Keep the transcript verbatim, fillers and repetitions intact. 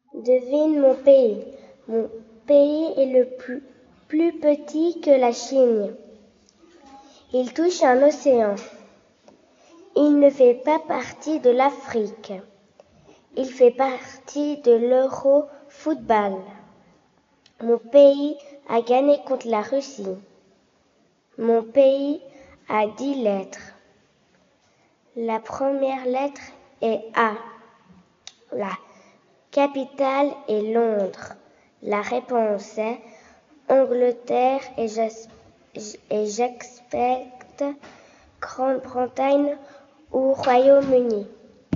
Devine mon pays. Mon pays est le plus, plus petit que la Chine. Il touche un océan. Il ne fait pas partie de l'Afrique. Il fait partie de l'Eurofootball. Mon pays a gagné contre la Russie. Mon pays a dix lettres. La première lettre est A. La capitale est Londres. La réponse est Angleterre et j'expecte Grande-Bretagne ou Royaume-Uni.